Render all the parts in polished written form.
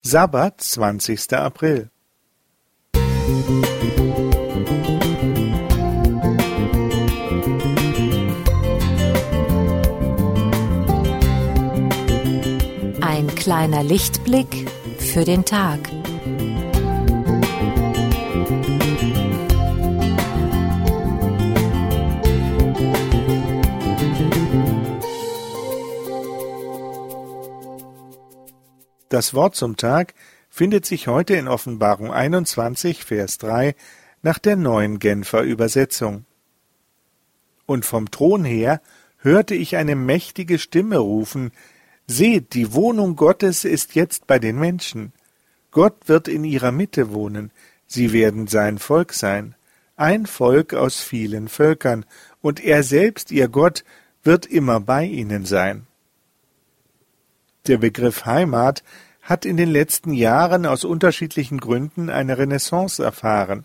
Sabbat, 20. April. Ein kleiner Lichtblick für den Tag. Das Wort zum Tag findet sich heute in Offenbarung 21, Vers 3 nach der neuen Genfer Übersetzung. Und vom Thron her hörte ich eine mächtige Stimme rufen: Seht, die Wohnung Gottes ist jetzt bei den Menschen. Gott wird in ihrer Mitte wohnen, sie werden sein Volk sein, ein Volk aus vielen Völkern, und er selbst, ihr Gott, wird immer bei ihnen sein. Der Begriff Heimat hat in den letzten Jahren aus unterschiedlichen Gründen eine Renaissance erfahren.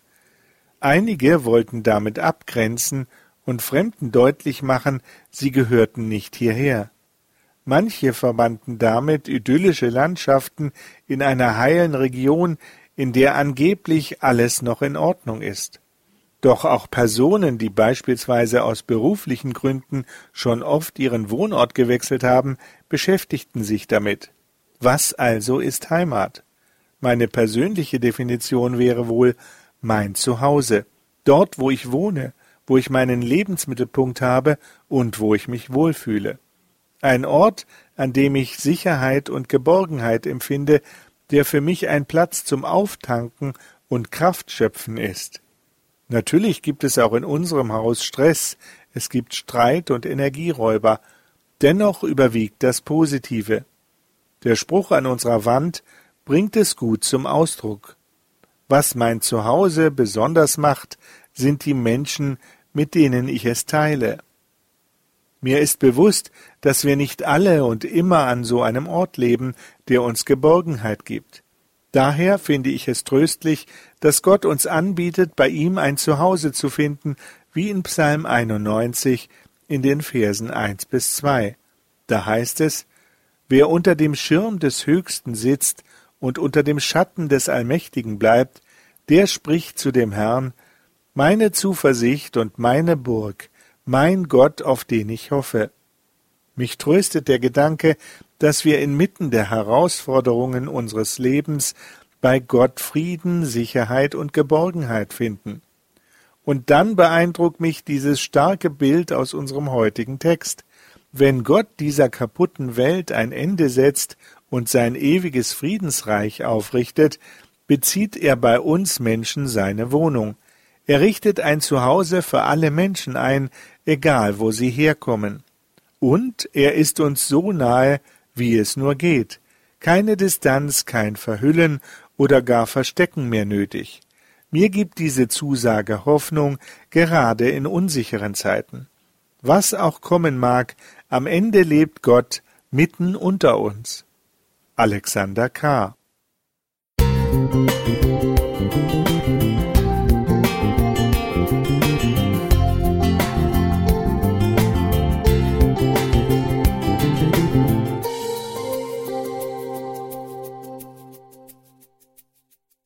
Einige wollten damit abgrenzen und Fremden deutlich machen, sie gehörten nicht hierher. Manche verbanden damit idyllische Landschaften in einer heilen Region, in der angeblich alles noch in Ordnung ist. Doch auch Personen, die beispielsweise aus beruflichen Gründen schon oft ihren Wohnort gewechselt haben, beschäftigten sich damit. Was also ist Heimat? Meine persönliche Definition wäre wohl mein Zuhause, dort, wo ich wohne, wo ich meinen Lebensmittelpunkt habe und wo ich mich wohlfühle. Ein Ort, an dem ich Sicherheit und Geborgenheit empfinde, der für mich ein Platz zum Auftanken und Kraftschöpfen ist. Natürlich gibt es auch in unserem Haus Stress, es gibt Streit und Energieräuber. Dennoch überwiegt das Positive. Der Spruch an unserer Wand bringt es gut zum Ausdruck. Was mein Zuhause besonders macht, sind die Menschen, mit denen ich es teile. Mir ist bewusst, dass wir nicht alle und immer an so einem Ort leben, der uns Geborgenheit gibt. Daher finde ich es tröstlich, dass Gott uns anbietet, bei ihm ein Zuhause zu finden, wie in Psalm 91 in den Versen 1 bis 2. Da heißt es: Wer unter dem Schirm des Höchsten sitzt und unter dem Schatten des Allmächtigen bleibt, der spricht zu dem Herrn: Meine Zuversicht und meine Burg, mein Gott, auf den ich hoffe. Mich tröstet der Gedanke, dass wir inmitten der Herausforderungen unseres Lebens bei Gott Frieden, Sicherheit und Geborgenheit finden. Und dann beeindruckt mich dieses starke Bild aus unserem heutigen Text. Wenn Gott dieser kaputten Welt ein Ende setzt und sein ewiges Friedensreich aufrichtet, bezieht er bei uns Menschen seine Wohnung. Er richtet ein Zuhause für alle Menschen ein, egal wo sie herkommen. Und er ist uns so nahe, wie es nur geht. Keine Distanz, kein Verhüllen oder gar Verstecken mehr nötig. Mir gibt diese Zusage Hoffnung, gerade in unsicheren Zeiten. Was auch kommen mag, am Ende lebt Gott mitten unter uns. Alexander K.